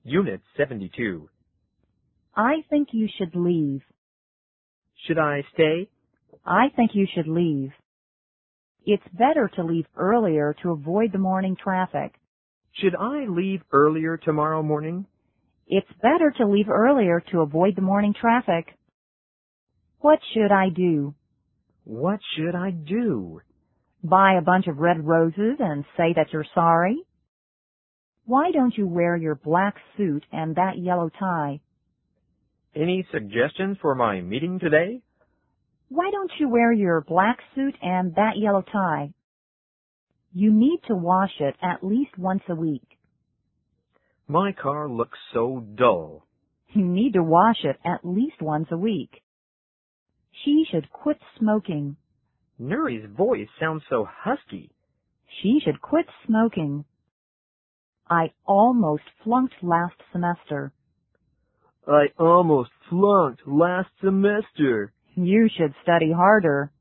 Unit 72. I think you should leave. Should I stay? I think you should leave. It's better to leave earlier to avoid the morning traffic. Should I leave earlier tomorrow morning? It's better to leave earlier to avoid the morning traffic. What should I do? What should I do? Buy a bunch of red roses and say that you're sorry? Why don't you wear your black suit and that yellow tie? Any suggestions for my meeting today? Why don't you wear your black suit and that yellow tie? You need to wash it at least once a week. My car looks so dull. You need to wash it at least once a week. She should quit smoking. Nuri's voice sounds so husky. She should quit smoking. I almost flunked last semester. I almost flunked last semester. You should study harder.